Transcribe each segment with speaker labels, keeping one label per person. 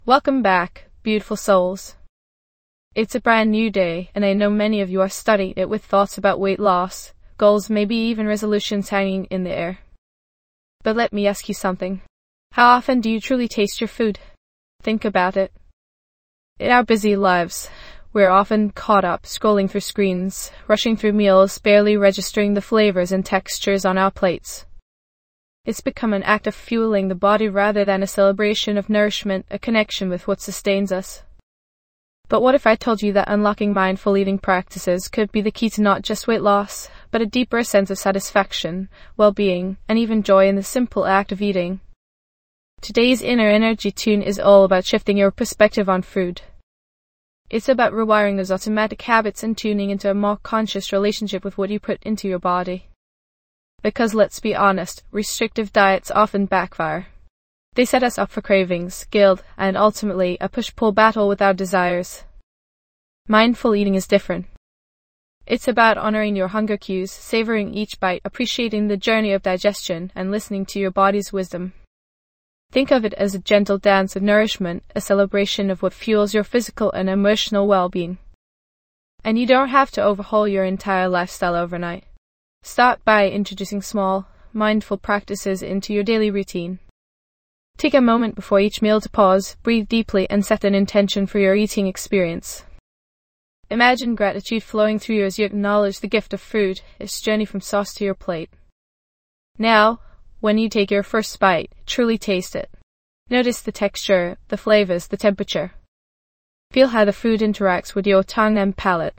Speaker 1: Welcome back, beautiful souls. It's a brand new day, and I know many of you are studying it with thoughts about weight loss, goals, maybe even resolutions hanging in the air. But let me ask you something. How often do you truly taste your food? Think about it. In our busy lives, we're often caught up scrolling through screens, rushing through meals, barely registering the flavors and textures on our plates. It's become an act of fueling the body rather than a celebration of nourishment, a connection with what sustains us. But what if I told you that unlocking mindful eating practices could be the key to not just weight loss, but a deeper sense of satisfaction, well-being, and even joy in the simple act of eating? Today's Inner Energy Tune is all about shifting your perspective on food. It's about rewiring those automatic habits and tuning into a more conscious relationship with what you put into your body. Because let's be honest, restrictive diets often backfire. They set us up for cravings, guilt, and ultimately a push-pull battle with our desires. Mindful eating is different. It's about honoring your hunger cues, savoring each bite, appreciating the journey of digestion, and listening to your body's wisdom. Think of it as a gentle dance of nourishment, a celebration of what fuels your physical and emotional well-being. And you don't have to overhaul your entire lifestyle overnight. Start by introducing small, mindful practices into your daily routine. Take a moment before each meal to pause, breathe deeply, and set an intention for your eating experience. Imagine gratitude flowing through you as you acknowledge the gift of food, its journey from sauce to your plate. Now, when you take your first bite, truly taste it. Notice the texture, the flavors, the temperature. Feel how the food interacts with your tongue and palate.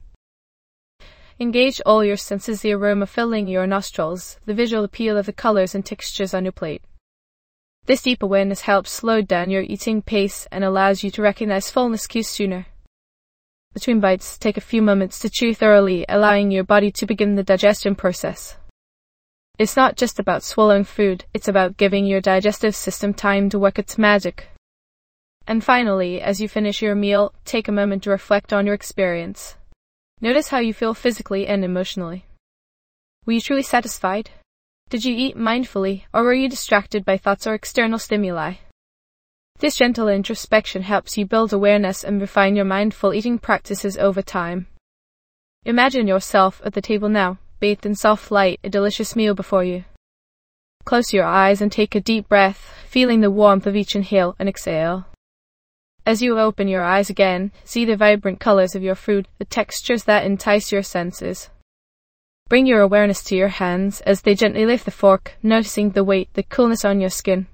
Speaker 1: Engage all your senses, the aroma filling your nostrils, the visual appeal of the colors and textures on your plate. This deep awareness helps slow down your eating pace and allows you to recognize fullness cues sooner. Between bites, take a few moments to chew thoroughly, allowing your body to begin the digestion process. It's not just about swallowing food, it's about giving your digestive system time to work its magic. And finally, as you finish your meal, take a moment to reflect on your experience. Notice how you feel physically and emotionally. Were you truly satisfied? Did you eat mindfully, or were you distracted by thoughts or external stimuli? This gentle introspection helps you build awareness and refine your mindful eating practices over time. Imagine yourself at the table now, bathed in soft light, a delicious meal before you. Close your eyes and take a deep breath, feeling the warmth of each inhale and exhale. As you open your eyes again, see the vibrant colors of your food, the textures that entice your senses. Bring your awareness to your hands as they gently lift the fork, noticing the weight, the coolness on your skin.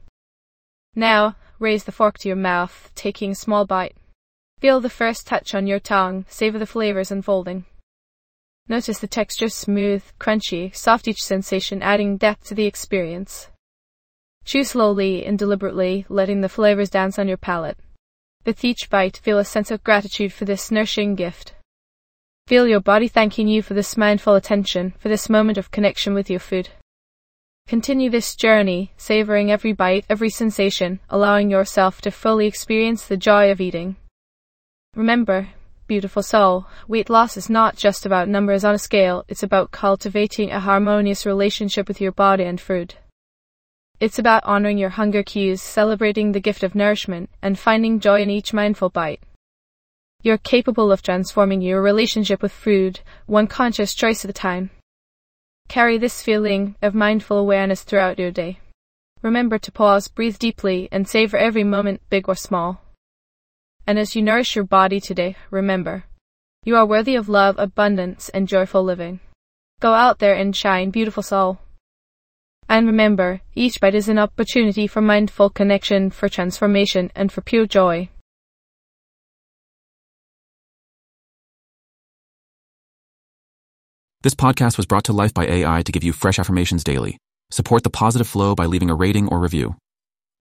Speaker 1: Now, raise the fork to your mouth, taking a small bite. Feel the first touch on your tongue, savor the flavors unfolding. Notice the texture, smooth, crunchy, soft, each sensation adding depth to the experience. Chew slowly and deliberately, letting the flavors dance on your palate. With each bite, feel a sense of gratitude for this nourishing gift. Feel your body thanking you for this mindful attention, for this moment of connection with your food. Continue this journey, savoring every bite, every sensation, allowing yourself to fully experience the joy of eating. Remember, beautiful soul, weight loss is not just about numbers on a scale, it's about cultivating a harmonious relationship with your body and food. It's about honoring your hunger cues, celebrating the gift of nourishment, and finding joy in each mindful bite. You're capable of transforming your relationship with food, one conscious choice at a time. Carry this feeling of mindful awareness throughout your day. Remember to pause, breathe deeply, and savor every moment, big or small. And as you nourish your body today, remember, you are worthy of love, abundance, and joyful living. Go out there and shine, beautiful soul. And remember, each bite is an opportunity for mindful connection, for transformation, and for pure joy.
Speaker 2: This podcast was brought to life by AI to give you fresh affirmations daily. Support the positive flow by leaving a rating or review.